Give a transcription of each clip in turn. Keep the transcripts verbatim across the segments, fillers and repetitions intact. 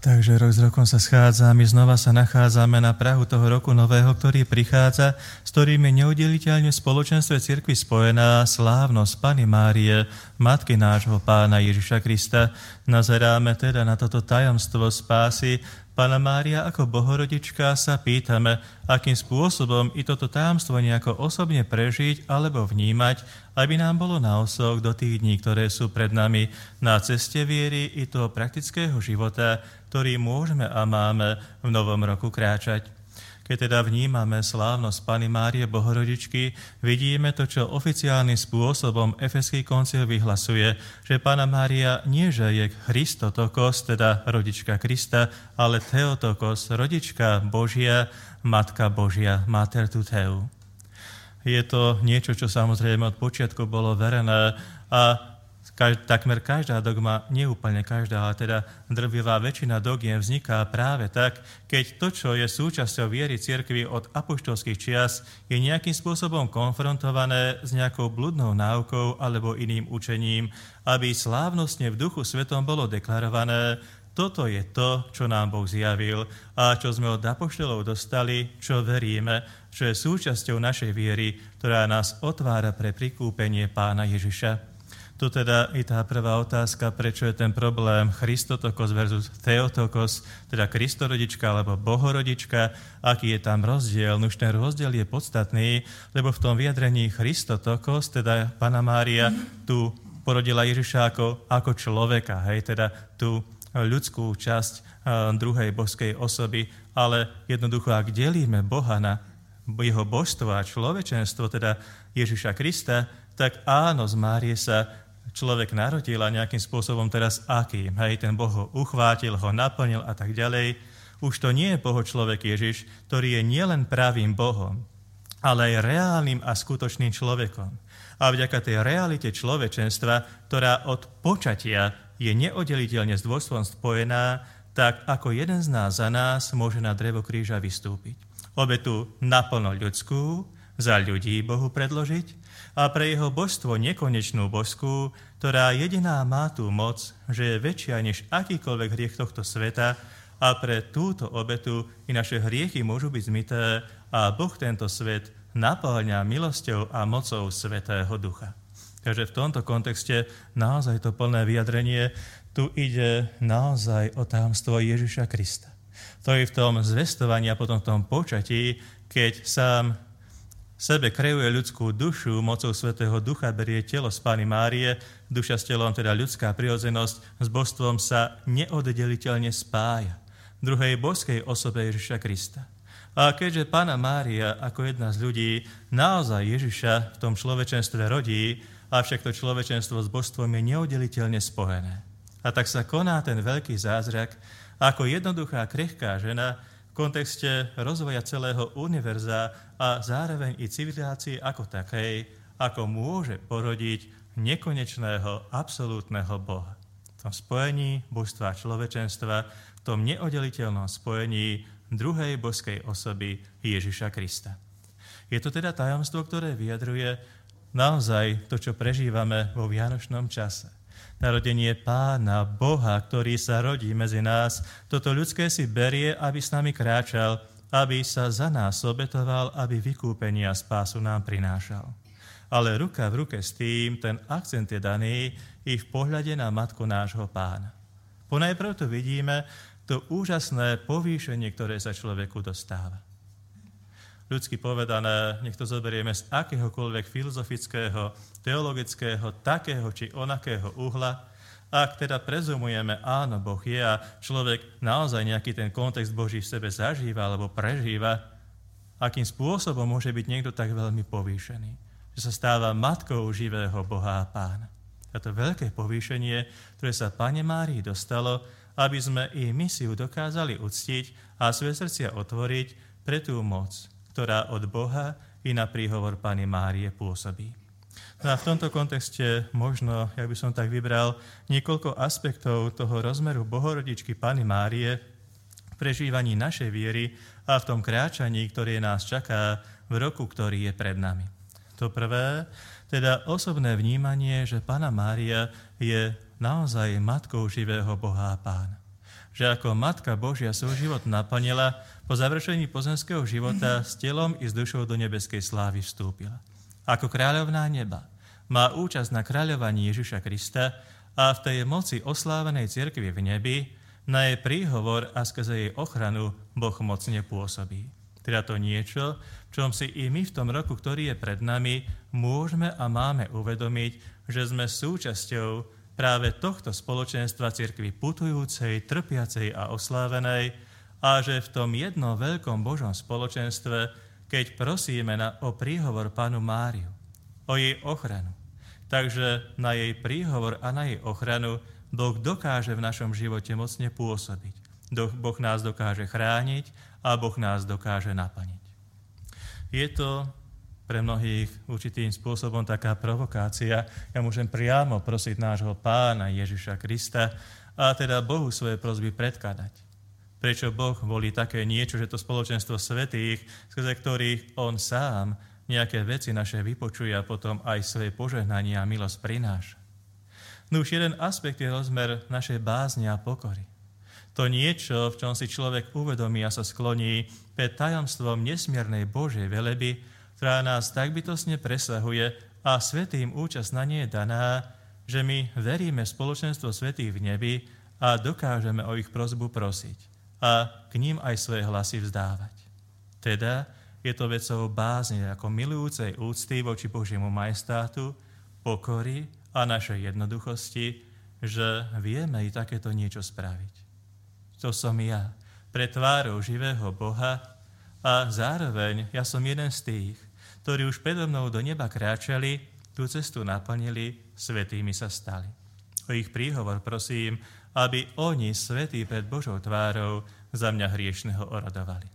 Takže rok s rokom sa schádzame, znova sa nachádzame na prahu toho roku nového, ktorý prichádza, s ktorým je neudeliteľne v spoločenstve cirkvi spojená slávnosť Panny Márie, matky nášho Pána Ježiša Krista. Nazeráme teda na toto tajomstvo spásy. Panna Mária ako Bohorodička sa pýtame, akým spôsobom i toto tajomstvo nejako osobne prežiť alebo vnímať, aby nám bolo na osok do tých dní, ktoré sú pred nami na ceste viery i toho praktického života, ktorý môžeme a máme v novom roku kráčať. Keď teda vnímame slávnosť Panny Márie Bohorodičky, vidíme to, čo oficiálnym spôsobom Efeský koncil vyhlasuje, že Panna Mária nie že je Christotokos, teda rodička Krista, ale Theotokos, rodička Božia, Matka Božia, Mater Tuteu. Je to niečo, čo samozrejme od počiatku bolo verené a Kaž, takmer každá dogma, nie úplne každá, ale teda drvivá väčšina dogiem vzniká práve tak, keď to, čo je súčasťou viery cirkvi od apoštolských čias, je nejakým spôsobom konfrontované s nejakou bludnou náukou alebo iným učením, aby slávnostne v Duchu Svetom bolo deklarované: toto je to, čo nám Boh zjavil a čo sme od apoštolov dostali, čo veríme, čo je súčasťou našej viery, ktorá nás otvára pre prikúpenie Pána Ježiša. Tu teda i tá prvá otázka, prečo je ten problém Christotokos versus Theotokos, teda Kristorodička alebo Bohorodička, aký je tam rozdiel. Už ten rozdiel je podstatný, lebo v tom vyjadrení Christotokos, teda Panna Mária, tu porodila Ježiša ako, ako človeka, hej, teda tú ľudskú časť uh, druhej božskej osoby, ale jednoducho, ak delíme Boha na jeho božstvo a človečenstvo, teda Ježiša Krista, tak áno, z Márie sa človek narodil a nejakým spôsobom teraz akým. Hej, ten Boh ho uchvátil, ho naplnil a tak ďalej. Už to nie je Boho človek Ježiš, ktorý je nielen pravým Bohom, ale aj reálnym a skutočným človekom. A vďaka tej realite človečenstva, ktorá od počatia je neoddeliteľne s dôjstvom spojená, tak ako jeden z nás za nás môže na drevo kríža vystúpiť. Obetu naplno ľudskú, za ľudí Bohu predložiť a pre jeho božstvo nekonečnú božskú, ktorá jediná má tú moc, že je väčšia než akýkoľvek hriech tohto sveta a pre túto obetu i naše hriechy môžu byť zmyté a Boh tento svet naplňa milosťou a mocou Svätého Ducha. Takže v tomto kontexte naozaj to plné vyjadrenie, tu ide naozaj o tajomstvo Ježiša Krista. To je v tom zvestovaní a potom v tom počatí, keď sám sebe kreuje ľudskú dušu, mocou Svätého Ducha berie telo z Panny Márie, duša s telom, teda ľudská prirodzenosť, s božstvom sa neoddeliteľne spája v druhej božskej osobe Ježiša Krista. A keďže Panna Mária ako jedna z ľudí naozaj Ježiša v tom človečenstve rodí, avšak to človečenstvo s božstvom je neoddeliteľne spojené. A tak sa koná ten veľký zázrak, ako jednoduchá krehká žena v kontexte rozvoja celého univerza a zároveň i civilizácie ako takej, ako môže porodiť nekonečného, absolútneho Boha. V tom spojení božstva a človečenstva, v tom neoddeliteľnom spojení druhej božskej osoby Ježiša Krista. Je to teda tajomstvo, ktoré vyjadruje naozaj to, čo prežívame vo vianočnom čase. Narodenie Pána, Boha, ktorý sa rodí medzi nás, toto ľudské si berie, aby s nami kráčal, aby sa za nás obetoval, aby vykúpenie a spásu nám prinášal. Ale ruka v ruke s tým, ten akcent je daný i v pohľade na matku nášho Pána. Ponajprv tu vidíme to úžasné povýšenie, ktoré sa človeku dostáva. Ľudsky povedané, nech to zoberieme z akéhokoľvek filozofického, teologického, takého či onakého uhla, ak teda prezumujeme, áno, Boh je a človek naozaj nejaký ten kontext Boží v sebe zažíva alebo prežíva, akým spôsobom môže byť niekto tak veľmi povýšený, že sa stáva matkou živého Boha a Pána. A to veľké povýšenie, ktoré sa Panne Márii dostalo, aby sme i my si ju dokázali uctiť a svoje srdcia otvoriť pre tú moc, ktorá od Boha i na príhovor Panny Márie pôsobí. No a v tomto kontexte možno, ja by som tak vybral, niekoľko aspektov toho rozmeru Bohorodičky Panny Márie v prežívaní našej viery a v tom kráčaní, ktoré nás čaká v roku, ktorý je pred nami. To prvé, teda osobné vnímanie, že Panna Mária je naozaj matkou živého Boha a Pána. že ako Matka Božia svoj život naplnila, po završení pozemského života s telom i s dušou do nebeskej slávy vstúpila. Ako kráľovná neba má účasť na kráľovaní Ježiša Krista a v tej moci oslávenej cirkvi v nebi na jej príhovor a skrze jej ochranu Boh mocne pôsobí. Teda to niečo, čom si i my v tom roku, ktorý je pred nami, môžeme a máme uvedomiť, že sme súčasťou práve tohto spoločenstva cirkvi putujúcej, trpiacej a oslávenej a že v tom jednom veľkom Božom spoločenstve, keď prosíme na, o príhovor Pannu Máriu, o jej ochranu, takže na jej príhovor a na jej ochranu Boh dokáže v našom živote mocne pôsobiť. Boh nás dokáže chrániť a Boh nás dokáže naplniť. Je to pre mnohých určitým spôsobom taká provokácia. Ja môžem priamo prosiť nášho Pána Ježiša Krista a teda Bohu svoje prosby predkladať. Prečo Boh volí také niečo, že to spoločenstvo svätých, skrze ktorých On sám nejaké veci naše vypočuje a potom aj svoje požehnanie a milosť prináša. No už jeden aspekt je rozmer našej bázne a pokory. To niečo, v čom si človek uvedomí a sa skloní pred tajomstvom nesmiernej Božej veleby, ktorá nás tak bytostne presahuje a svätým účasť na nej je daná, že my veríme v spoločenstvo svätých v nebi a dokážeme o ich prosbu prosiť a k ním aj svoje hlasy vzdávať. Teda je to vecou bázne ako milujúcej úcty voči Božiemu majestátu, pokory a našej jednoduchosti, že vieme i takéto niečo spraviť. To som ja, pred tvárou živého Boha, a zároveň ja som jeden z tých, ktorí už predo mnou do neba kráčali, tú cestu naplnili, svätými sa stali. O ich príhovor prosím, aby oni, svätí pred Božou tvárou, za mňa hriešného orodovali.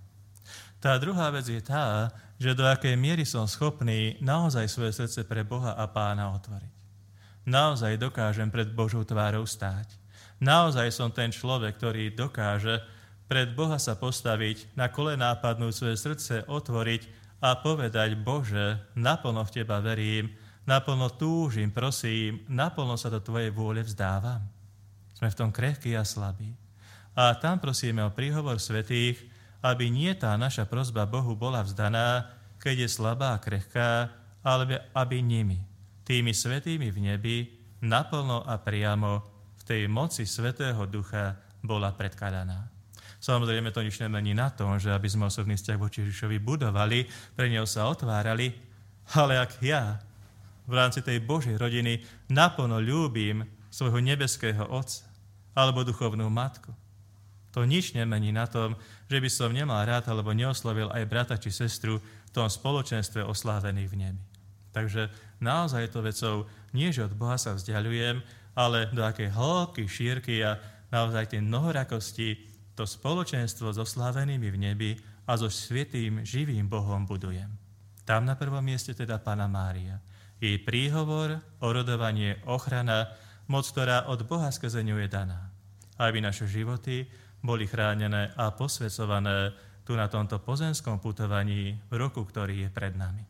Tá druhá vec je tá, že do akej miery som schopný naozaj svoje srdce pre Boha a Pána otvoriť. Naozaj dokážem pred Božou tvárou stáť. Naozaj som ten človek, ktorý dokáže pred Boha sa postaviť, na kolená padnúť svoje srdce, otvoriť a povedať: Bože, naplno v Teba verím, naplno túžim, prosím, naplno sa do Tvojej vôle vzdávam. Sme v tom krehkí a slabí. A tam prosíme o príhovor svätých, aby nie tá naša prosba Bohu bola vzdaná, keď je slabá a krehká, ale aby nimi, tými svätými v nebi, naplno a priamo v tej moci Svätého Ducha bola predkladaná. Samozrejme, to nič nemení na tom, že aby sme osobný vzťah voči Ježišovi budovali, pre neho sa otvárali, ale ak ja v rámci tej Božej rodiny naplno ľúbim svojho nebeského Otca alebo duchovnú matku, to nič nemení na tom, že by som nemal rád alebo neoslovil aj brata či sestru v tom spoločenstve oslávených v nebi. Takže naozaj je to vecou nie, že od Boha sa vzdialujem, ale do akej hĺbky, šírky a naozaj tej mnohorakosti to spoločenstvo so slávenými v nebi a so svätým živým Bohom budujem. Tam na prvom mieste teda Panna Mária. Jej príhovor, orodovanie, ochrana, moc, ktorá od Boha skrze ňu je daná. Aby naše životy boli chránené a posvecované tu na tomto pozemskom putovaní v roku, ktorý je pred nami.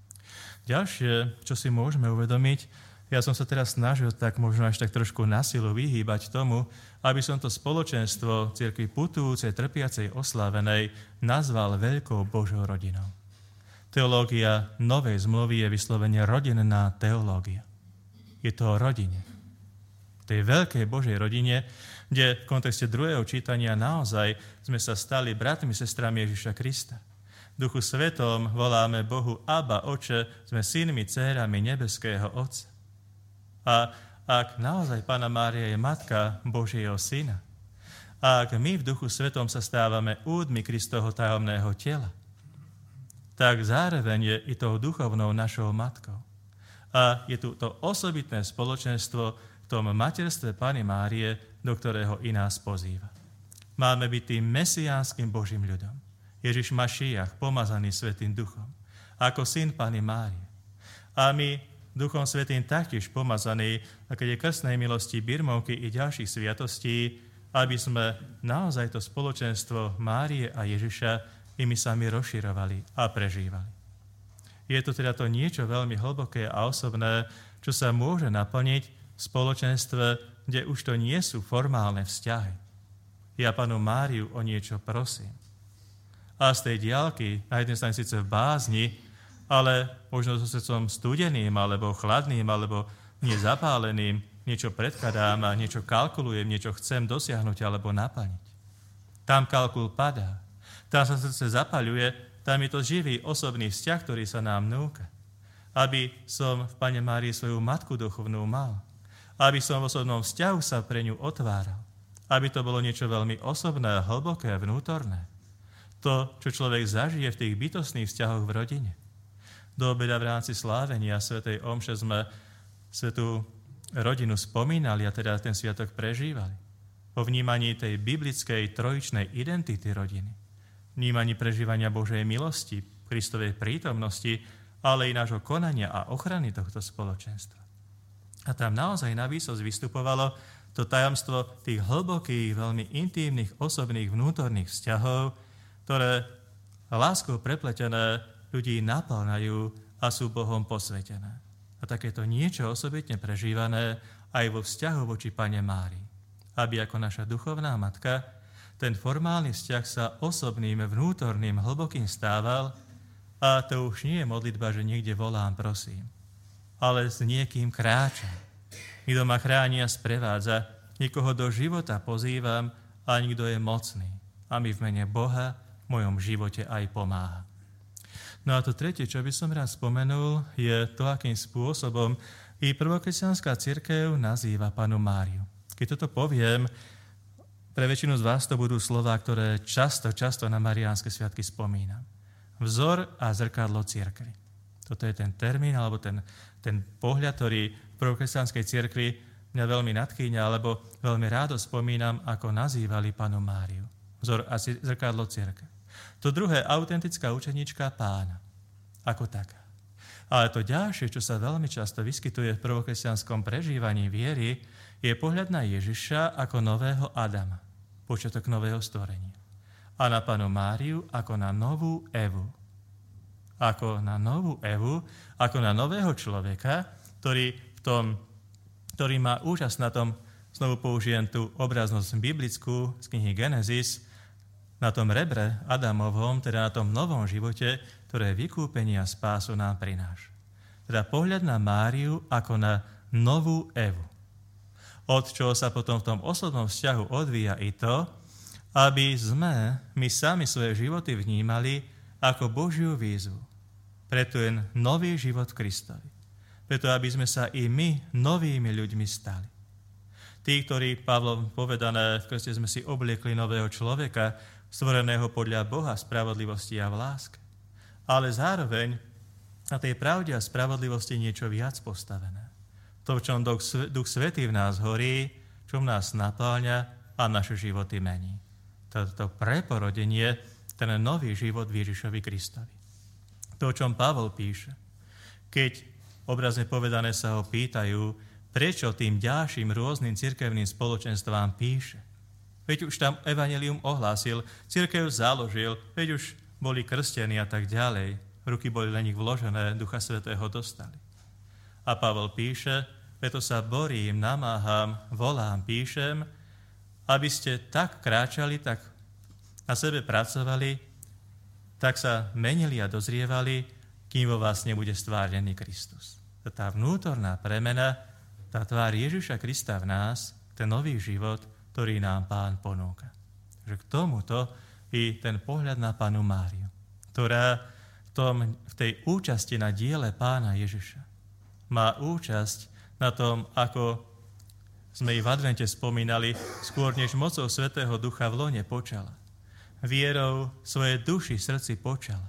Ďalšie, čo si môžeme uvedomiť, ja som sa teraz snažil tak možno až tak trošku na silu vyhýbať tomu, aby som to spoločenstvo cirkvi putujúcej, trpiacej, oslávenej nazval veľkou Božou rodinou. Teológia novej zmluvy je vyslovene rodinná teológia. Je to o rodine. V tej veľkej Božej rodine, kde v kontexte druhého čítania naozaj sme sa stali bratmi, sestrami Ježiša Krista. V Duchu Svetom voláme Bohu Abba, Oče, sme synmi, dcérami nebeského Otca. A ak naozaj Panna Mária je matka Božieho syna, a ak my v Duchu Svetom sa stávame údmi Kristovho tajomného tela, tak zároveň je i tou duchovnou našou matkou. A je tu to osobitné spoločenstvo v tom materstve Panny Márie, do ktorého i nás pozýva. Máme byť tým mesiánskym Božím ľudom. Ježiš Mašiach, pomazaný Svätým Duchom, ako syn Panny Márie. A my Duchom Svätým taktiež pomazaný, a keď je krstnej milosti, birmovky i ďalších sviatostí, aby sme naozaj to spoločenstvo Márie a Ježiša i my sami rozširovali a prežívali. Je to teda to niečo veľmi hlboké a osobné, čo sa môže naplniť v spoločenstve, kde už to nie sú formálne vzťahy. ja Pannu Máriu o niečo prosím. A z tej diaľky, na jednej strane síce v bázni, ale možno so srdcom studeným, alebo chladným, alebo nezapáleným, niečo predkladám a niečo kalkulujem, niečo chcem dosiahnuť alebo naplniť. Tam kalkul padá, tam sa srdce zapaľuje, tam je to živý osobný vzťah, ktorý sa nám núka. Aby som v Panne Márii svoju matku duchovnú mal, aby som v osobnom vzťahu sa pre ňu otváral, aby to bolo niečo veľmi osobné, hlboké, vnútorné. To, čo človek zažije v tých bytostných vzťahoch v rodine. Do obeda v rámci slávenia svätej omše sme svätú rodinu spomínali a teda ten sviatok prežívali. Po vnímaní tej biblickej trojičnej identity rodiny, vnímaní prežívania Božej milosti, Kristovej prítomnosti, ale i nášho konania a ochrany tohto spoločenstva. A tam naozaj na výsosť vystupovalo to tajomstvo tých hlbokých, veľmi intímnych, osobných, vnútorných vzťahov, ktoré láskou prepletené ľudí naplňajú a sú Bohom posvetené. A takéto niečo osobitne prežívané aj vo vzťahu voči Panne Márii. Aby ako naša duchovná matka ten formálny vzťah sa osobným, vnútorným, hlbokým stával a to už nie je modlitba, že niekde volám, prosím, ale s niekým kráčam. Niekto ma chráni a sprevádza, niekoho do života pozývam a niekto je mocný. A mi v mene Boha v mojom živote aj pomáha. No a to tretie, čo by som rád spomenul, je to, akým spôsobom i prvokresťanská cirkev nazýva Pannu Máriu. Keď toto poviem, pre väčšinu z vás to budú slová, ktoré často, často na mariánske sviatky spomínam. Vzor a zrkadlo cirkvi. Toto je ten termín, alebo ten, ten pohľad, ktorý v prvokresťanskej cirkvi mňa veľmi nadchýňa, alebo veľmi rádo spomínam, ako nazývali Pannu Máriu. Vzor a zrkadlo cirkvi. To druhé, autentická učeníčka Pána. Ako taká. Ale to ďalšie, čo sa veľmi často vyskytuje v prvokresťanskom prežívaní viery, je pohľad na Ježiša ako nového Adama, počiatok nového stvorenia. A na Pannu Máriu ako na novú Evu. Ako na novú Evu, ako na nového človeka, ktorý, v tom, ktorý má úžas na tom, znovu použijem tú obraznosť biblickú z knihy Genesis, na tom rebre Adamovom, teda na tom novom živote, ktoré vykúpenie a spásu nám prináša. Teda pohľad na Máriu ako na novú Evu. Od čoho sa potom v tom osobnom vzťahu odvíja i to, aby sme my sami svoje životy vnímali ako Božiu výzvu pre ten nový život v Kristovi. Preto, aby sme sa i my novými ľuďmi stali. Tí, ktorí, Pavlom povedané, v Kriste sme si obliekli nového človeka, stvoreného podľa Boha v spravodlivosti a v láske. Ale zároveň na tej pravde a spravodlivosti niečo viac postavené. To, v čom Duch Svätý v nás horí, čo v nás napĺňa a naše životy mení. Toto preporodenie, ten nový život v Ježišovi Kristovi. To, o čom Pavol píše. Keď obrazne povedané sa ho pýtajú, prečo tým ďalším rôznym cirkevným spoločenstvám píše. Veď už tam evanjelium ohlásil, cirkev založil, veď už boli krstení a tak ďalej. Ruky boli len nich vložené, Ducha Svätého dostali. A Pavol píše, preto sa borím, namáham, volám, píšem, aby ste tak kráčali, tak na sebe pracovali, tak sa menili a dozrievali, kým vo vás nebude stvárnený Kristus. Tá vnútorná premena, tá tvár Ježiša Krista v nás, ten nový život, ktorý nám Pán ponúka. Že k tomuto i ten pohľad na Pannu Máriu, ktorá v, tom, v tej účasti na diele Pána Ježiša má účasť na tom, ako sme i v advente spomínali, skôr než mocou Svätého Ducha v lone počala. Vierou svoje duši srdci počala.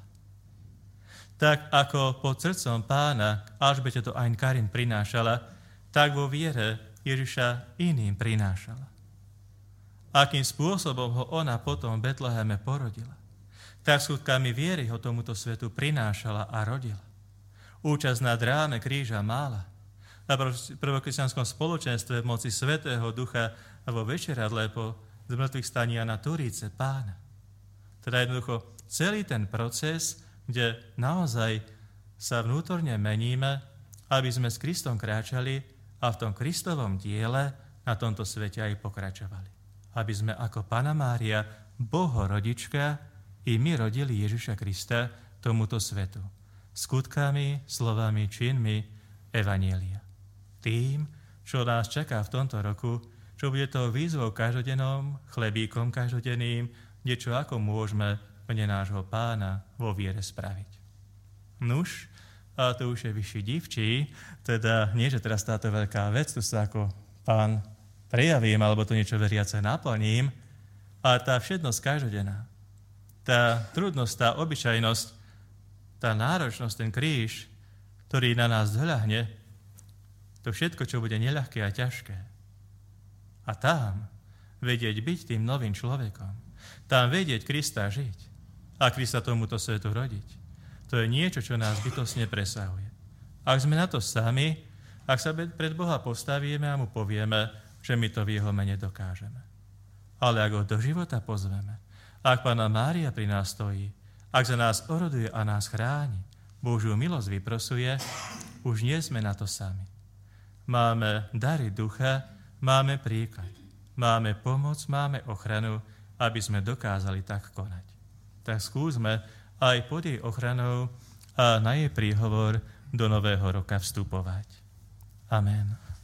Tak ako pod srdcom Pána Alžbete to Ein Karin prinášala, tak vo viere Ježiša iným prinášala. Akým spôsobom ho ona potom v Betleheme porodila, tak skutkami viery ho tomuto svetu prinášala a rodila. Účasť na dráme kríža mála. Na prvokresťanskom spoločenstve v moci Svätého Ducha a vo večeradle po zmrtvých stania na Turíce Pána. Teda jednoducho celý ten proces, kde naozaj sa vnútorne meníme, aby sme s Kristom kráčali a v tom Kristovom diele na tomto svete aj pokračovali. aby sme ako Panna Mária, Bohorodička, i my rodili Ježiša Krista tomuto svetu. Skutkami, slovami, činmi Evanjelia. Tým, čo nás čaká v tomto roku, čo bude to výzvou každodennom, chlebíkom každodenným, niečo ako môžeme mene nášho Pána vo viere spraviť. Nuž, a to už je vyšší divčí, teda nie, že teraz táto veľká vec, tu sa ako Pán prejavím, alebo to niečo veriace naplním, ale tá všednosť každodenná, tá trudnosť, tá obyčajnosť, tá náročnosť, ten kríž, ktorý na nás zhľahne, to všetko, čo bude neľahké a ťažké. A tam vedieť byť tým novým človekom, tam vedieť Krista žiť a Krista tomuto svetu rodiť, to je niečo, čo nás bytostne presahuje. Ak sme na to sami, ak sa pred Boha postavíme a mu povieme, že my to v jeho mene dokážeme. Ale ak ho do života pozveme, ak Panna Mária pri nás stojí, ak za nás oroduje a nás chráni, Božiu milosť vyprosuje, už nie sme na to sami. Máme dary ducha, máme príklad, máme pomoc, máme ochranu, aby sme dokázali tak konať. Tak skúsme aj pod jej ochranou a na jej príhovor do nového roka vstupovať. Amen.